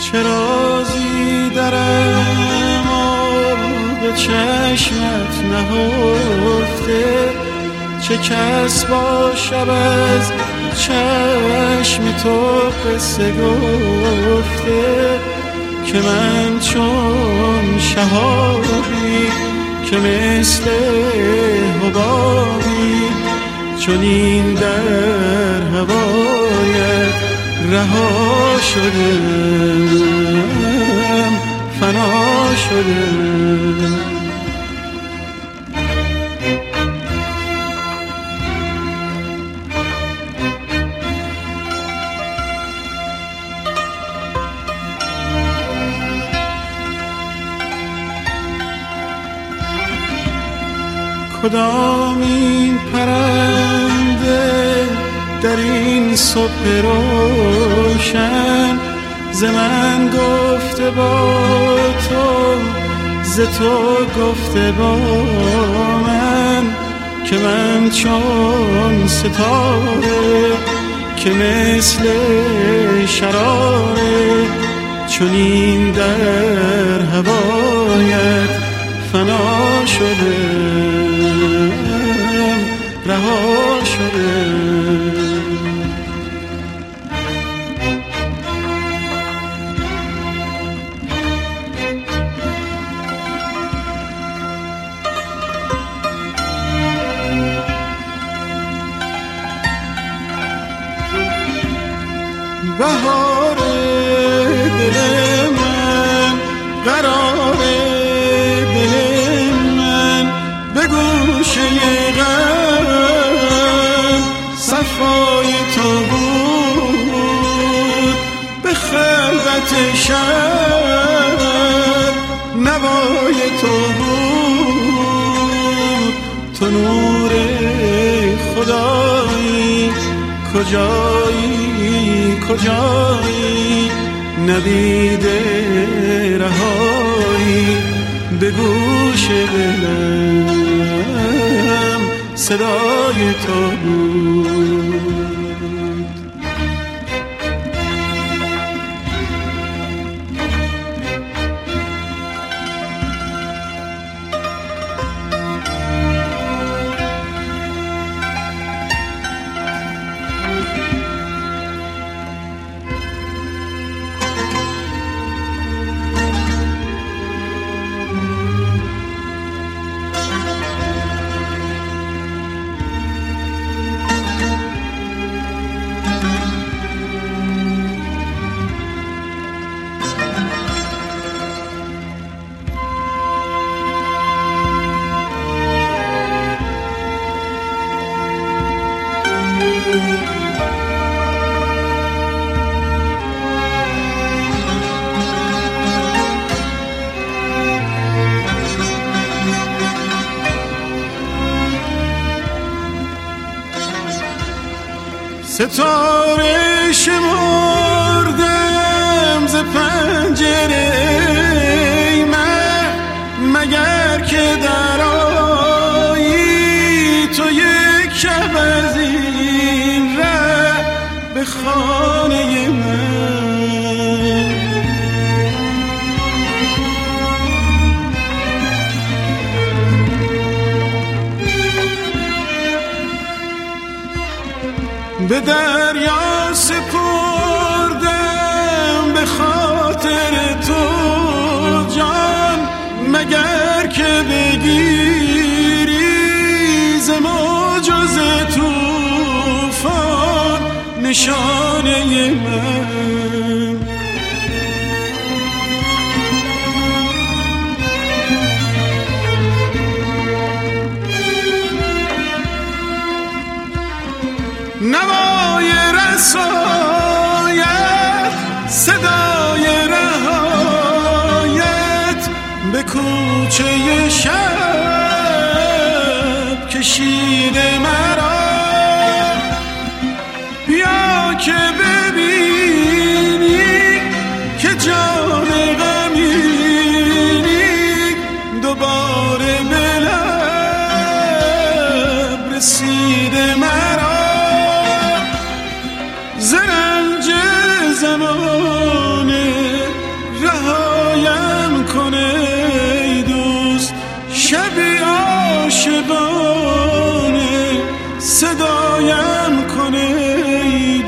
چه رازی درم به چشمت نهفته، چه کس با شب از چشم تو قصه گفته، که من چون شهابی که مثل حبابی، چون این در هوایت رها شدم، فنا شدم. کدام این پرنده در این صبح روشن، ز من گفته با تو، ز تو گفته با من، که من چون ستاره که مثل شراره، چون این در هوایت فنا شدم، رها شدم. بهار دل من، قرار دل من، به گوشه غم صفای تو بود، به خلوت شب نوای تو بود. تو نور خدایی، کجایی کجایی، ندیده رهایی، به گوش دلم صدای تو بود. ستاره شمردم ز پنجره من، مگر که در آیی تو یک شب از این ره به خانه من. به دریا سپردم به خاطر تو جان، مگر که بگیری ز موج و ز طوفان نشانه من. نوای رسایت، صدای رهایت، به کوچه شب کشیده مرا. بیا که ببینی که جان غمینی دوباره به لب رسیده مرا. زرنج زمانه صدایم کنه ای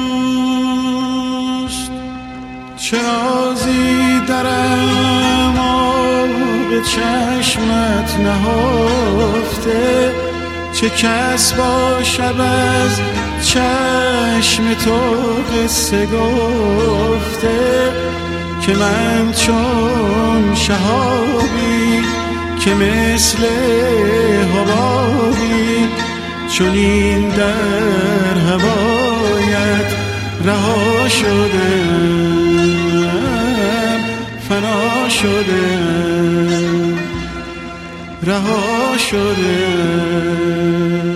دوست. چرا زیدرم آب چشمت نهفته؟ چه کس با شب از چشم تو قصه گفته؟ که من چون شهابی که مثل حبابی چون این در هوایت رها شدم، فنا شدم، رها شدم.